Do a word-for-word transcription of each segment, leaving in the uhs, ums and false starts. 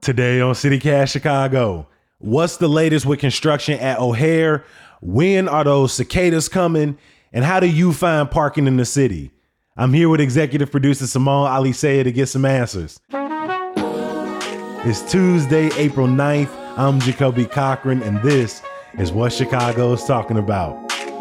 Today on CityCast Chicago, what's the latest with construction at O'Hare? When are those cicadas coming? And how do you find parking in the city? I'm here with executive producer Simone Alicea to get some answers. It's Tuesday, April ninth. I'm Jacoby Cochran, and this is what Chicago's talking about.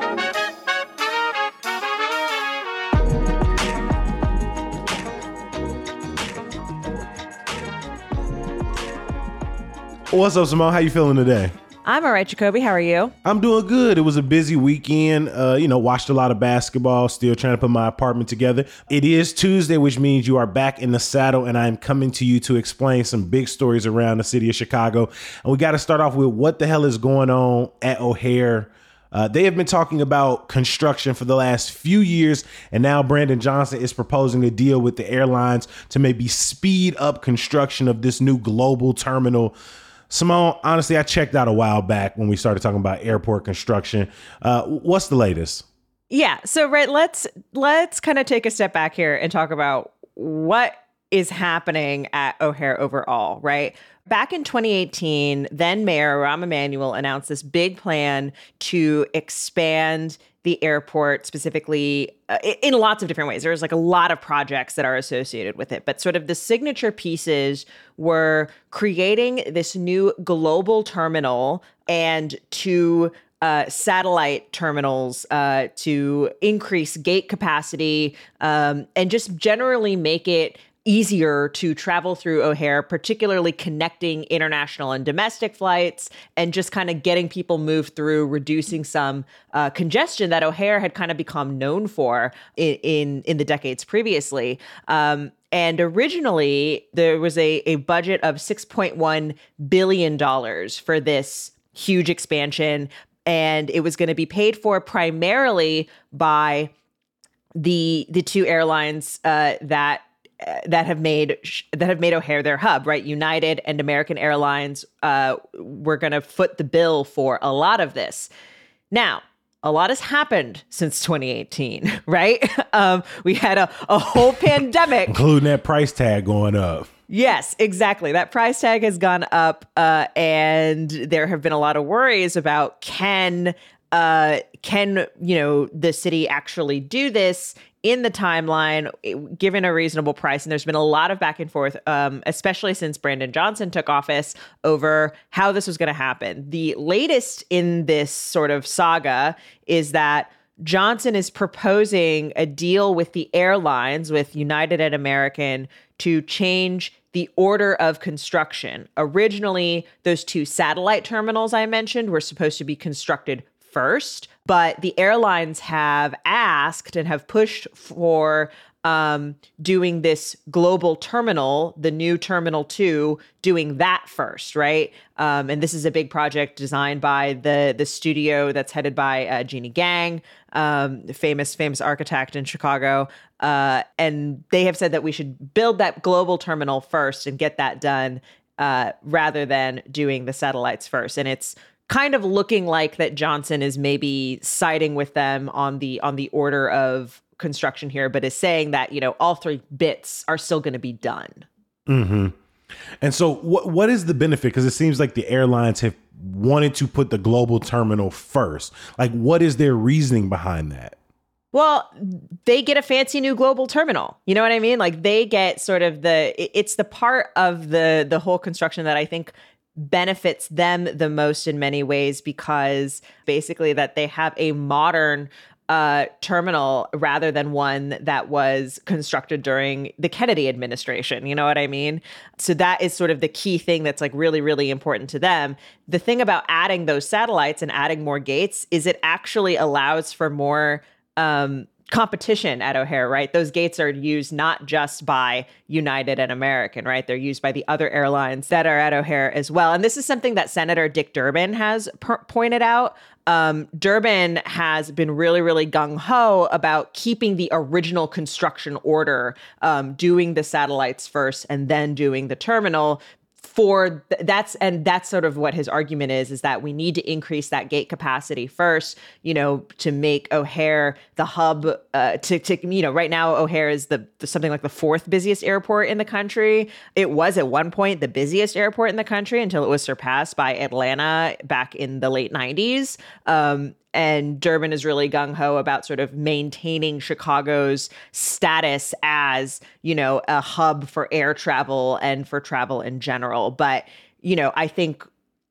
What's up, Simone? How you feeling today? I'm all right, Jacoby. How are you? I'm doing good. It was a busy weekend. Uh, you know, watched a lot of basketball, still trying to put my apartment together. It is Tuesday, which means you are back in the saddle, and I'm coming to you to explain some big stories around the city of Chicago. And we got to start off with what the hell is going on at O'Hare. Uh, they have been talking about construction for the last few years, and now Brandon Johnson is proposing a deal with the airlines to maybe speed up construction of this new global terminal. Simone, honestly, I checked out a while back when we started talking about airport construction. Uh, what's the latest? Yeah. So, right, let's let's kind of take a step back here and talk about what is happening at O'Hare overall, right? Back in twenty eighteen, then Mayor Rahm Emanuel announced this big plan to expand the airport, specifically uh, in lots of different ways. There's like a lot of projects that are associated with it, but sort of the signature pieces were creating this new global terminal and two uh, satellite terminals uh, to increase gate capacity um, and just generally make it easier to travel through O'Hare, particularly connecting international and domestic flights and just kind of getting people moved through, reducing some uh, congestion that O'Hare had kind of become known for in in, in the decades previously. Um, and originally, there was a, a budget of six point one billion dollars for this huge expansion, and it was going to be paid for primarily by the the two airlines uh, that that have made that have made O'Hare their hub, right? United and American Airlines uh, were going to foot the bill for a lot of this. Now, a lot has happened since twenty eighteen, right? Um, we had a, a whole pandemic. Including that price tag going up. Yes, exactly. That price tag has gone up, uh, and there have been a lot of worries about can uh, can you know the city actually do this in the timeline, given a reasonable price. And there's been a lot of back and forth, um, especially since Brandon Johnson took office, over how this was going to happen. The latest in this sort of saga is that Johnson is proposing a deal with the airlines, with United and American, to change the order of construction. Originally, those two satellite terminals I mentioned were supposed to be constructed first, but the airlines have asked and have pushed for um, doing this global terminal, the new Terminal two, doing that first, right? Um, and this is a big project designed by the the studio that's headed by uh, Jeannie Gang, um, famous famous architect in Chicago. Uh, and they have said that we should build that global terminal first and get that done uh, rather than doing the satellites first. And it's kind of looking like that Johnson is maybe siding with them on the on the order of construction here, but is saying that, you know, all three bits are still going to be done. Mm-hmm. And so what what is the benefit? Because it seems like the airlines have wanted to put the global terminal first. Like, what is their reasoning behind that? Well, they get a fancy new global terminal. You know what I mean? Like, they get sort of the, it's the part of the the whole construction that I think benefits them the most in many ways, because basically that they have a modern uh, terminal rather than one that was constructed during the Kennedy administration. You know what I mean? So that is sort of the key thing that's like really, really important to them. The thing about adding those satellites and adding more gates is it actually allows for more um, competition at O'Hare, right? Those gates are used not just by United and American, right? They're used by the other airlines that are at O'Hare as well. And this is something that Senator Dick Durbin has per- pointed out. Um, Durbin has been really, really gung-ho about keeping the original construction order, um, doing the satellites first and then doing the terminal, for th- that's and that's sort of what his argument is is that we need to increase that gate capacity first, you know, to make O'Hare the hub uh, to to you know right now O'Hare is the, the something like the fourth busiest airport in the country. It was at one point the busiest airport in the country until it was surpassed by Atlanta back in the late nineties. Um, And Durbin is really gung-ho about sort of maintaining Chicago's status as, you know, a hub for air travel and for travel in general. But, you know, I think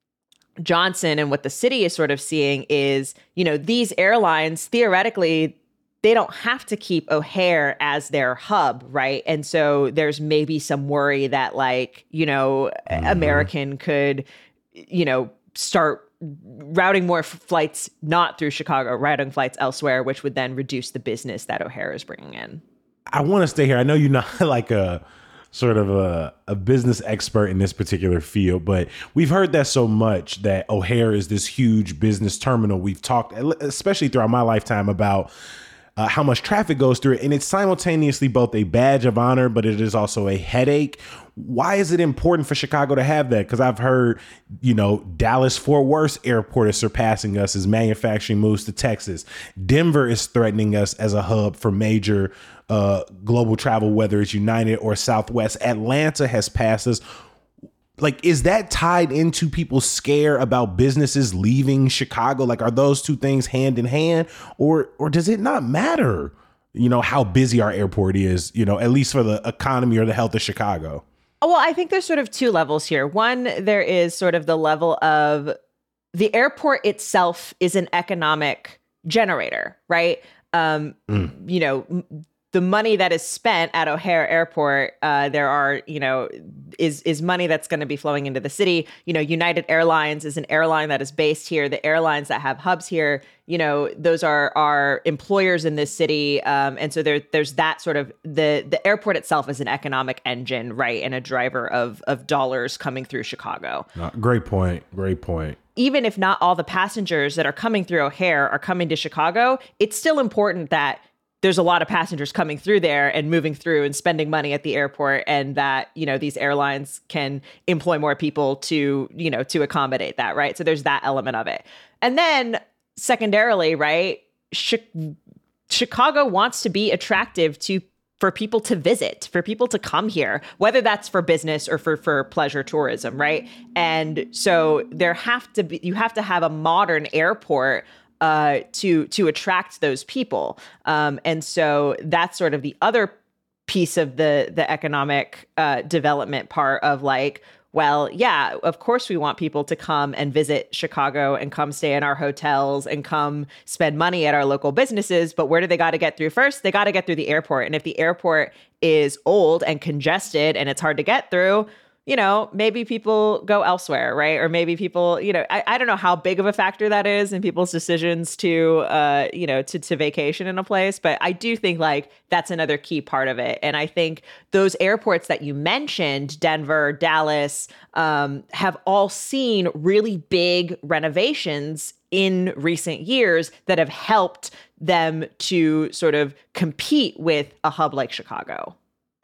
Johnson and what the city is sort of seeing is, you know, these airlines, theoretically, they don't have to keep O'Hare as their hub, right? And so there's maybe some worry that, like, you know, mm-hmm. American could, you know, start routing more flights not through Chicago, routing flights elsewhere, which would then reduce the business that O'Hare is bringing in. I want to stay here. I know you're not like a sort of a, a business expert in this particular field, but we've heard that so much that O'Hare is this huge business terminal. We've talked, especially throughout my lifetime, about Uh, how much traffic goes through it. And it's simultaneously both a badge of honor, but it is also a headache. Why is it important for Chicago to have that? Because I've heard, you know, Dallas Fort Worth airport is surpassing us as manufacturing moves to Texas. Denver is threatening us as a hub for major uh, global travel, whether it's United or Southwest. Atlanta has passed us. Like, is that tied into people's scare about businesses leaving Chicago? Like, are those two things hand in hand, or or does it not matter, you know, how busy our airport is, you know, at least for the economy or the health of Chicago? Well, I think there's sort of two levels here. One, there is sort of the level of the airport itself is an economic generator, right? Um, mm. You know, the money that is spent at O'Hare Airport, uh, there are, you know, is is money that's going to be flowing into the city. You know, United Airlines is an airline that is based here. The airlines that have hubs here, you know, those are are employers in this city, um, and so there there's that sort of the the airport itself is an economic engine, right, and a driver of of dollars coming through Chicago. Uh, great point. Great point. Even if not all the passengers that are coming through O'Hare are coming to Chicago, it's still important that there's a lot of passengers coming through there and moving through and spending money at the airport, and that, you know, these airlines can employ more people to, you know, to accommodate that, right? So there's that element of it. And then secondarily, right, Chi- Chicago wants to be attractive to for people to visit, for people to come here, whether that's for business or for, for pleasure tourism, right? And so there have to be, you have to have a modern airport Uh, to to attract those people, um, and so that's sort of the other piece of the the economic uh, development part of, like, well, yeah, of course we want people to come and visit Chicago and come stay in our hotels and come spend money at our local businesses, but where do they got to get through first? They got to get through the airport, and if the airport is old and congested and it's hard to get through, you know, maybe people go elsewhere, right? Or maybe people, you know, I, I don't know how big of a factor that is in people's decisions to, uh, you know, to, to vacation in a place. But I do think, like, that's another key part of it. And I think those airports that you mentioned, Denver, Dallas, um, have all seen really big renovations in recent years that have helped them to sort of compete with a hub like Chicago.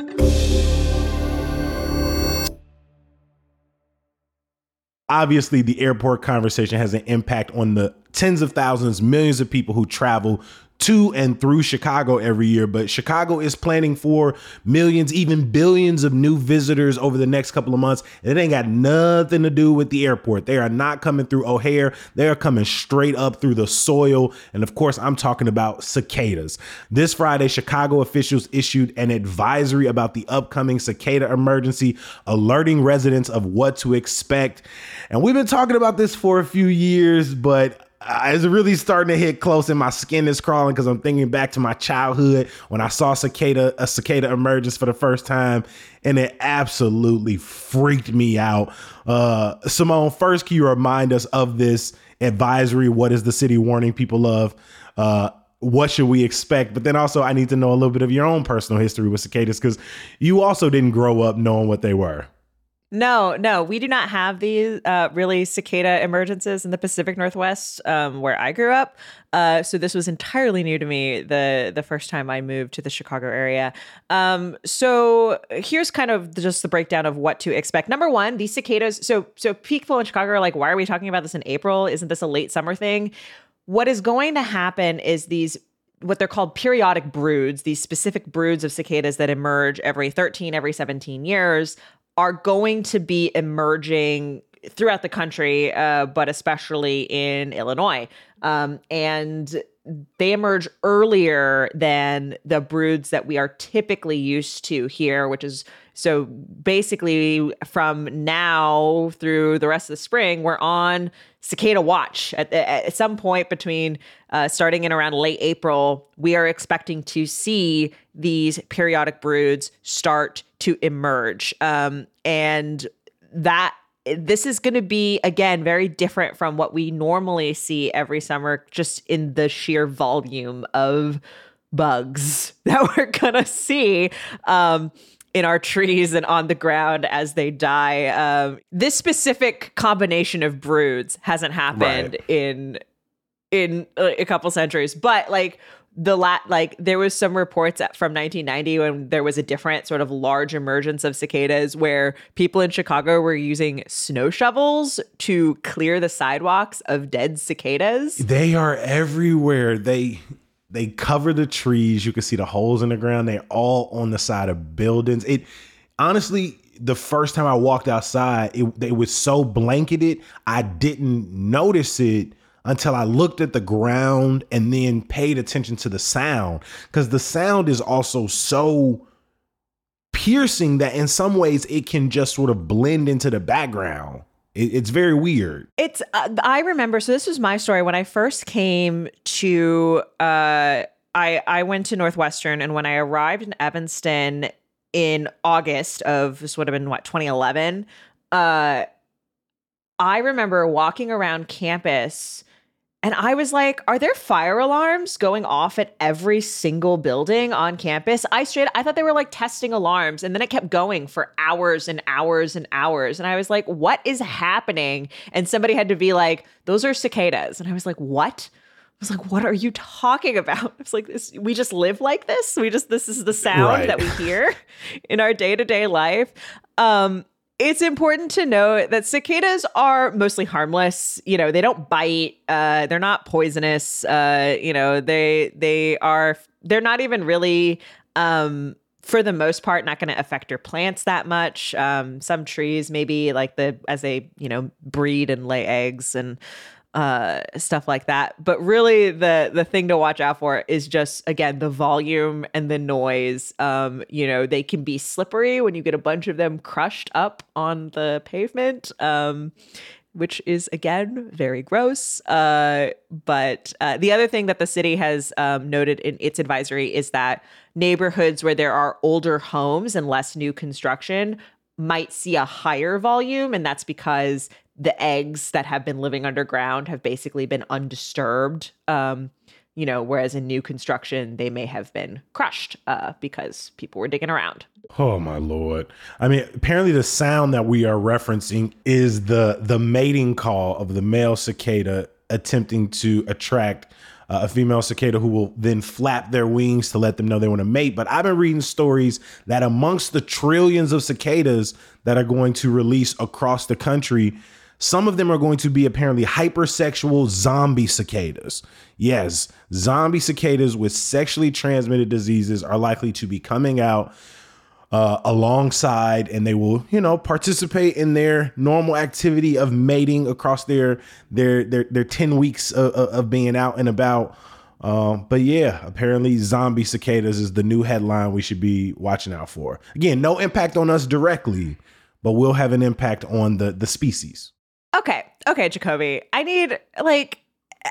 Obviously, the airport conversation has an impact on the tens of thousands, millions of people who travel to and through Chicago every year. But Chicago is planning for millions, even billions of new visitors over the next couple of months. And it ain't got nothing to do with the airport. They are not coming through O'Hare. They are coming straight up through the soil. And of course, I'm talking about cicadas. This Friday, Chicago officials issued an advisory about the upcoming cicada emergency, alerting residents of what to expect. And we've been talking about this for a few years, but Uh, it's really starting to hit close, and my skin is crawling because I'm thinking back to my childhood when I saw cicada a cicada emergence for the first time, and it absolutely freaked me out. Uh, Simone, first, can you remind us of this advisory? What is the city warning people of? Uh, what should we expect? But then also, I need to know a little bit of your own personal history with cicadas, because you also didn't grow up knowing what they were. No, no, we do not have these uh, really cicada emergences in the Pacific Northwest, um, where I grew up. Uh, so this was entirely new to me the the first time I moved to the Chicago area. Um, so here's kind of just the breakdown of what to expect. Number one, these cicadas. So so people in Chicago are like, why are we talking about this in April? Isn't this a late summer thing? What is going to happen is these what they're called periodic broods, these specific broods of cicadas that emerge every thirteen, every seventeen years, are going to be emerging throughout the country, uh, but especially in Illinois. Um, and they emerge earlier than the broods that we are typically used to here, which is so basically from now through the rest of the spring, we're on cicada watch. At, at some point between uh, starting in around late April, we are expecting to see these periodic broods start to emerge. Um, and that this is going to be, again, very different from what we normally see every summer, just in the sheer volume of bugs that we're going to see um, in our trees and on the ground as they die. Um, this specific combination of broods hasn't happened right. in in a couple centuries, but like the lat like there was some reports from nineteen ninety when there was a different sort of large emergence of cicadas where people in Chicago were using snow shovels to clear the sidewalks of dead cicadas. They are everywhere. They they cover the trees. You can see the holes in the ground. They're all on the side of buildings. It honestly, the first time I walked outside, it, it was so blanketed, I didn't notice it until I looked at the ground and then paid attention to the sound, because the sound is also so piercing that in some ways it can just sort of blend into the background. It, it's very weird. It's uh, I remember. So this was my story when I first came to. Uh, I I went to Northwestern, and when I arrived in Evanston in August of this would have been what twenty eleven. Uh, I remember walking around campus. And I was like, are there fire alarms going off at every single building on campus? I straight, I thought they were like testing alarms. And then it kept going for hours and hours and hours. And I was like, what is happening? And somebody had to be like, those are cicadas. And I was like, what? I was like, what are you talking about? I was like, this, we just live like this. We just, this is the sound right. that we hear in our day-to-day life. Um, It's important to note that cicadas are mostly harmless. You know, they don't bite. Uh, they're not poisonous. Uh, you know, they they are. They're not even really, um, for the most part, not going to affect your plants that much. Um, some trees, maybe like the as they you know breed and lay eggs and uh, stuff like that. But really, the the thing to watch out for is just, again, the volume and the noise. Um, you know, they can be slippery when you get a bunch of them crushed up on the pavement, um, which is, again, very gross. Uh, but uh, the other thing that the city has um, noted in its advisory is that neighborhoods where there are older homes and less new construction might see a higher volume, and that's because the eggs that have been living underground have basically been undisturbed, um, you know, whereas in new construction, they may have been crushed uh, because people were digging around. Oh, my Lord. I mean, apparently the sound that we are referencing is the the mating call of the male cicada attempting to attract uh, a female cicada who will then flap their wings to let them know they want to mate. But I've been reading stories that amongst the trillions of cicadas that are going to release across the country, some of them are going to be apparently hypersexual zombie cicadas. Yes, zombie cicadas with sexually transmitted diseases are likely to be coming out uh, alongside, and they will, you know, participate in their normal activity of mating across their their their, their ten weeks of, of being out and about. Um, but yeah, apparently zombie cicadas is the new headline we should be watching out for. Again, no impact on us directly, but will have an impact on the the species. Okay. Okay, Jacoby. I need, like,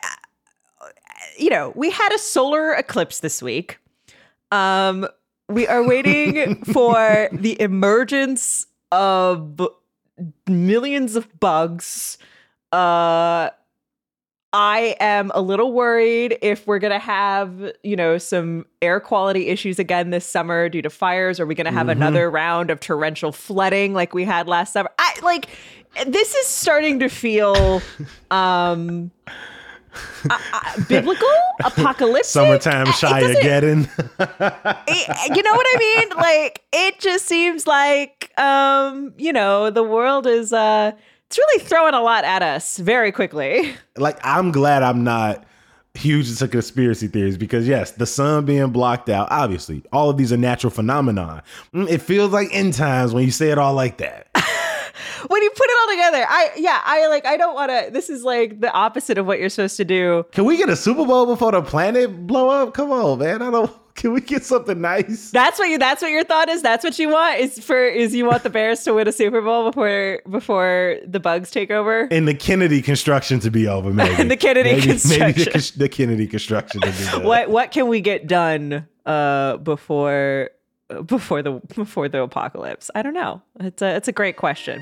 you know, we had a solar eclipse this week. Um, we are waiting for the emergence of millions of bugs. Uh, I am a little worried if we're going to have, you know, some air quality issues again this summer due to fires. Are we going to have mm-hmm. another round of torrential flooding like we had last summer? I like this is starting to feel um, uh, uh, biblical, apocalyptic. Summertime Shia-geddon. You know what I mean? Like, it just seems like, um, you know, the world is... Uh, It's really throwing a lot at us very quickly. Like, I'm glad I'm not huge into conspiracy theories because, yes, the sun being blocked out, obviously, all of these are natural phenomena. It feels like end times when you say it all like that. When you put it all together, I, yeah, I like, I don't want to, this is like the opposite of what you're supposed to do. Can we get a Super Bowl before the planet blow up? Come on, man. I don't, can we get something nice? That's what you, that's what your thought is? That's what you want is for, is you want the Bears to win a Super Bowl before, before the bugs take over? And the Kennedy construction to be over, maybe. And the Kennedy maybe, construction. Maybe the, the Kennedy construction to be done. What, what can we get done uh, before, before the, before the apocalypse? I don't know. It's a, it's a great question.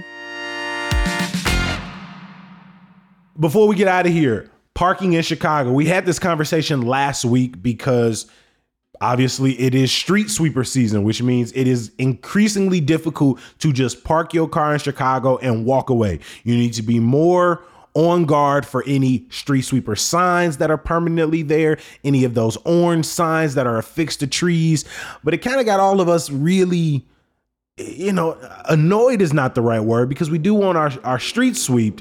Before we get out of here, parking in Chicago. We had this conversation last week because obviously it is street sweeper season, which means it is increasingly difficult to just park your car in Chicago and walk away. You need to be more on guard for any street sweeper signs that are permanently there, any of those orange signs that are affixed to trees. But it kind of got all of us really, you know, annoyed is not the right word because we do want our, our streets swept.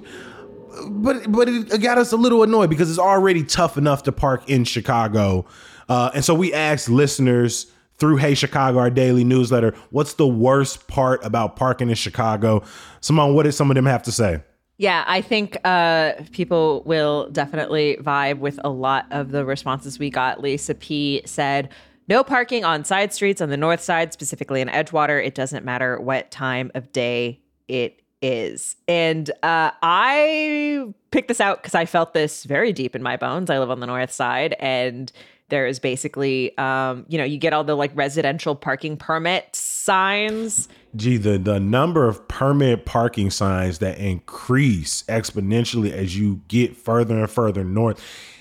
But but it got us a little annoyed because it's already tough enough to park in Chicago. Uh, and so we asked listeners through Hey Chicago, our daily newsletter, what's the worst part about parking in Chicago? Simone, what did some of them have to say? Yeah, I think uh, people will definitely vibe with a lot of the responses we got. Lisa P. said, no parking on side streets on the north side, specifically in Edgewater. It doesn't matter what time of day it is. is. And uh, I picked this out because I felt this very deep in my bones. I live on the north side and there is basically, um, you know, you get all the like residential parking permit signs. Gee, the, the number of permit parking signs that increase exponentially as you get further and further north.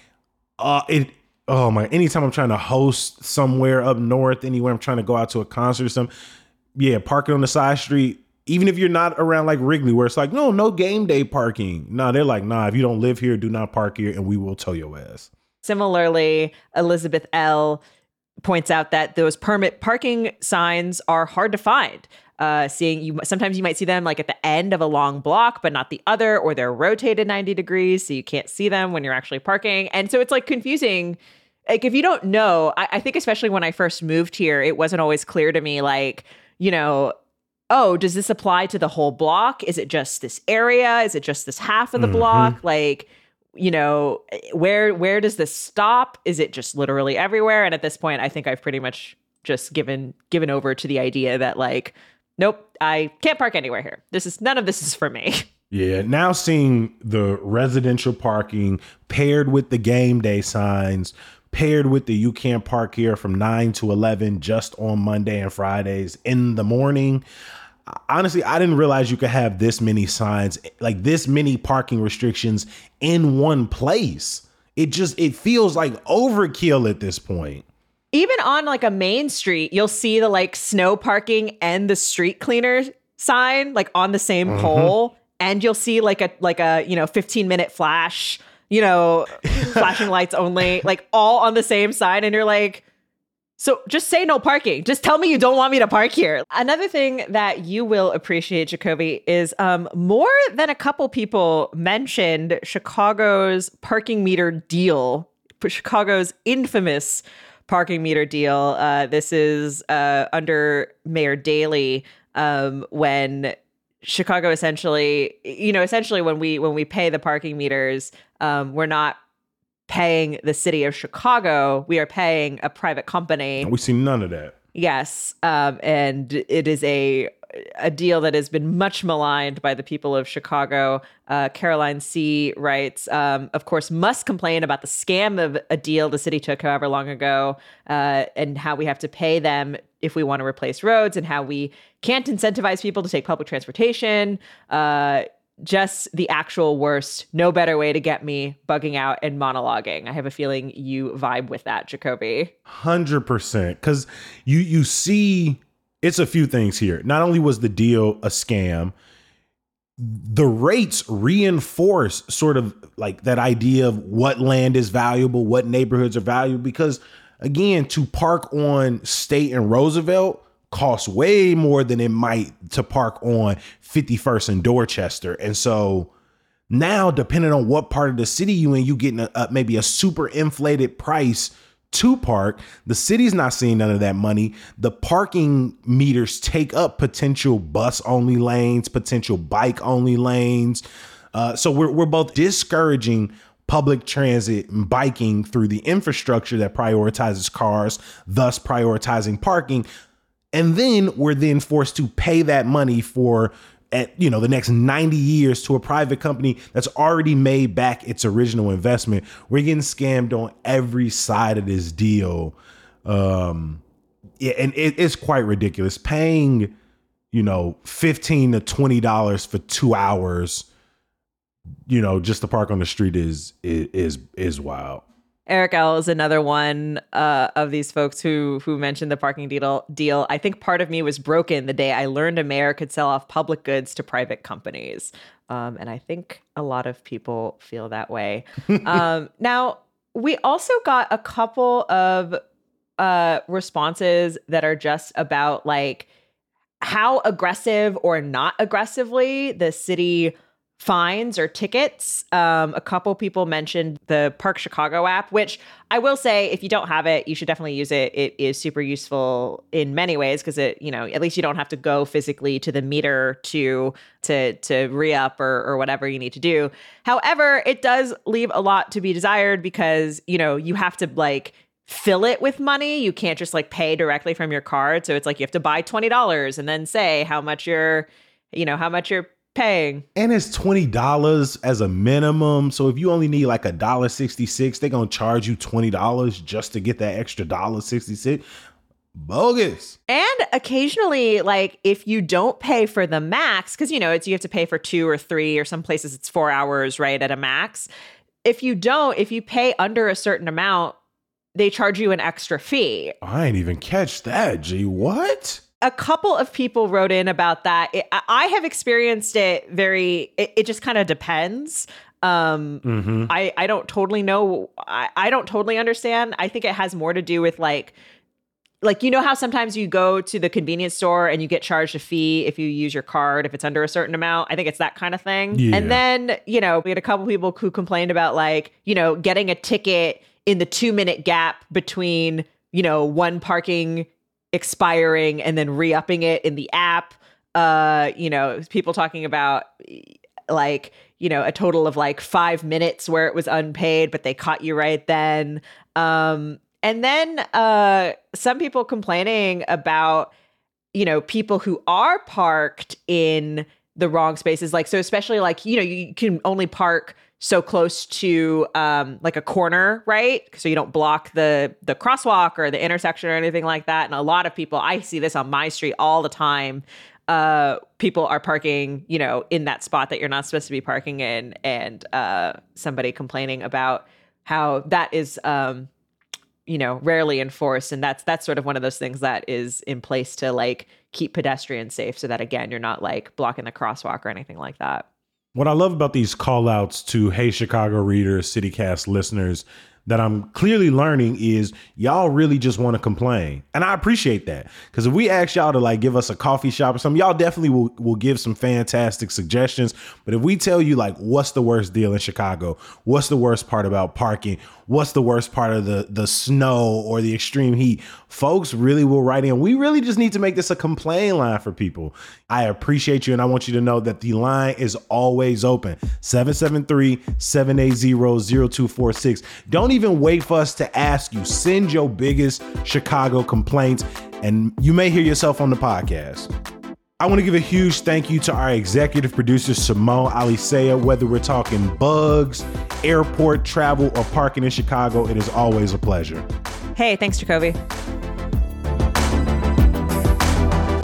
Uh, it, oh my, anytime I'm trying to host somewhere up north, anywhere I'm trying to go out to a concert or something, yeah, parking on the side street. Even if you're not around like Wrigley, where it's like, no, no game day parking. No, they're like, nah, if you don't live here, do not park here and we will tow your ass. Similarly, Elizabeth L. points out that those permit parking signs are hard to find. Uh, seeing you, sometimes you might see them like at the end of a long block, but not the other, or they're rotated ninety degrees. So you can't see them when you're actually parking. And so it's like confusing. Like if you don't know, I, I think especially when I first moved here, it wasn't always clear to me, like, you know, oh, does this apply to the whole block? Is it just this area? Is it just this half of the mm-hmm. block? Like, you know, where where does this stop? Is it just literally everywhere? And at this point, I think I've pretty much just given given over to the idea that like, nope, I can't park anywhere here. This is none of this is for me. Yeah, now seeing the residential parking paired with the game day signs, paired with the you can't park here from nine to eleven just on Monday and Fridays in the morning. Honestly, I didn't realize you could have this many signs, like this many parking restrictions in one place. It just, it feels like overkill at this point. Even on like a main street, you'll see the like snow parking and the street cleaner sign like on the same mm-hmm. pole. And you'll see like a, like a, you know, fifteen minute flash, you know, flashing lights only, like all on the same sign. And you're like, so just say no parking. Just tell me you don't want me to park here. Another thing that you will appreciate, Jacoby, is um, more than a couple people mentioned Chicago's parking meter deal, Chicago's infamous parking meter deal. Uh, this is uh, under Mayor Daley um, when Chicago essentially, you know, essentially when we when we pay the parking meters, um, we're not paying the city of Chicago, we are paying a private company. We see none of that. Yes. Um, and it is a a deal that has been much maligned by the people of Chicago. Uh, Caroline C. writes, um, of course, must complain about the scam of a deal the city took however long ago, uh, and how we have to pay them if we want to replace roads, and how we can't incentivize people to take public transportation. Uh, just the actual worst. No better way to get me bugging out and monologuing. I have a feeling you vibe with that, Jacoby. one hundred percent. Because you, you see, it's a few things here. Not only was the deal a scam, the rates reinforce sort of like that idea of what land is valuable, what neighborhoods are valuable. Because again, to park on State and Roosevelt costs way more than it might to park on fifty-first and Dorchester. And so now, depending on what part of the city you in, you getting a, a, maybe a super inflated price to park. The city's not seeing none of that money. The parking meters take up potential bus only lanes, potential bike only lanes. Uh, so we're we're both discouraging public transit and biking through the infrastructure that prioritizes cars, thus prioritizing parking. And then we're then forced to pay that money for, at, you know, the next ninety years to a private company that's already made back its original investment. We're getting scammed on every side of this deal. Um, yeah, and it, it's quite ridiculous. Paying, you know, fifteen to twenty dollars for two hours, you know, just to park on the street is is is, is wild. Eric L. is another one uh, of these folks who who mentioned the parking deal. Deal. I think part of me was broken the day I learned a mayor could sell off public goods to private companies. Um, and I think a lot of people feel that way. um, now, we also got a couple of uh, responses that are just about like how aggressive or not aggressively the city fines or tickets. Um, a couple people mentioned the Park Chicago app, which I will say, if you don't have it, you should definitely use it. It is super useful in many ways because it, you know, at least you don't have to go physically to the meter to to to re-up or or whatever you need to do. However, it does leave a lot to be desired because, you know, you have to like fill it with money. You can't just like pay directly from your card. So it's like you have to buy twenty dollars and then say how much you're, you know, how much you're paying. And it's twenty dollars as a minimum. So if you only need like a dollar sixty-six, they're going to charge you twenty dollars just to get that extra dollar sixty-six. Bogus. And occasionally, like if you don't pay for the max, because, you know, it's you have to pay for two or three, or some places it's four hours, right, at a max. If you don't, if you pay under a certain amount, they charge you an extra fee. I ain't even catch that, G. What? A couple of people wrote in about that. It, I have experienced it very, it, it just kind of depends. Um, mm-hmm. I, I don't totally know. I, I don't totally understand. I think it has more to do with like, like, you know how sometimes you go to the convenience store and you get charged a fee if you use your card, if it's under a certain amount. I think it's that kind of thing. Yeah. And then, you know, we had a couple people who complained about like, you know, getting a ticket in the two minute gap between, you know, one parking expiring and then re-upping it in the app. Uh, you know, people talking about like, you know, a total of like five minutes where it was unpaid, but they caught you right then. Um, and then uh, some people complaining about, you know, people who are parked in the wrong spaces. Like, so especially like, you know, you can only park so close to um, like a corner, right? So you don't block the the crosswalk or the intersection or anything like that. And a lot of people, I see this on my street all the time. Uh, people are parking, you know, in that spot that you're not supposed to be parking in, and uh, somebody complaining about how that is, um, you know, rarely enforced, and that's that's sort of one of those things that is in place to like keep pedestrians safe, so that again you're not like blocking the crosswalk or anything like that. What I love about these call outs to Hey Chicago readers, CityCast listeners, that I'm clearly learning is y'all really just want to complain. And I appreciate that. Because if we ask y'all to like give us a coffee shop or something, y'all definitely will, will give some fantastic suggestions. But if we tell you like, what's the worst deal in Chicago? What's the worst part about parking? What's the worst part of the, the snow or the extreme heat? Folks really will write in. We really just need to make this a complaint line for people. I appreciate you. And I want you to know that the line is always open. seven seven three, seven eight zero, zero two four six. Don't even wait for us to ask you. Send your biggest Chicago complaints and you may hear yourself on the podcast. I want to give a huge thank you to our executive producer, Simone Alicea. Whether we're talking bugs, airport travel, or parking in Chicago, it is always a pleasure. Hey, thanks, Jacoby.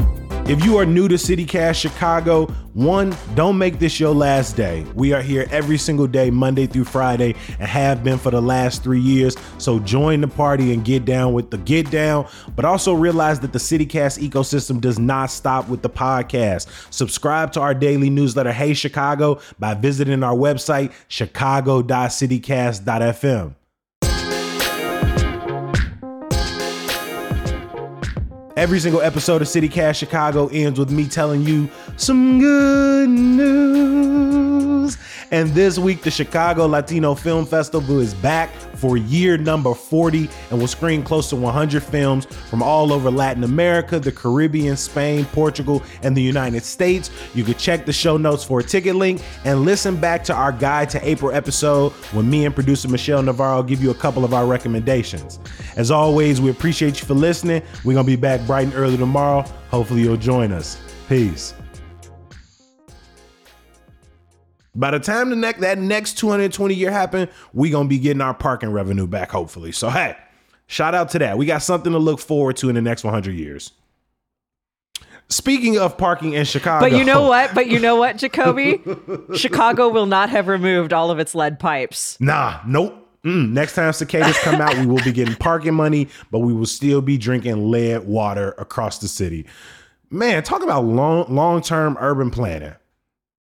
If you are new to CityCast Chicago, one, don't make this your last day. We are here every single day, Monday through Friday, and have been for the last three years. So join the party and get down with the get down, but also realize that the CityCast ecosystem does not stop with the podcast. Subscribe to our daily newsletter, Hey Chicago, by visiting our website, chicago dot citycast dot f m. Every single episode of CityCast Chicago ends with me telling you some good news. And this week, the Chicago Latino Film Festival is back for year number forty and will screen close to one hundred films from all over Latin America, the Caribbean, Spain, Portugal, and the United States. You can check the show notes for a ticket link and listen back to our Guide to April episode when me and producer Michelle Navarro give you a couple of our recommendations. As always, we appreciate you for listening. We're going to be back bright and early tomorrow. Hopefully you'll join us. Peace. By the time the next that next two hundred twenty year happen, we gonna be getting our parking revenue back, hopefully. So hey, shout out to that. We got something to look forward to in the next one hundred years. Speaking of parking in Chicago, but you know what? But you know what, Jacoby? Chicago will not have removed all of its lead pipes. Nah, nope. Mm, next time cicadas come out, we will be getting parking money, but we will still be drinking lead water across the city. Man, talk about long long term urban planning.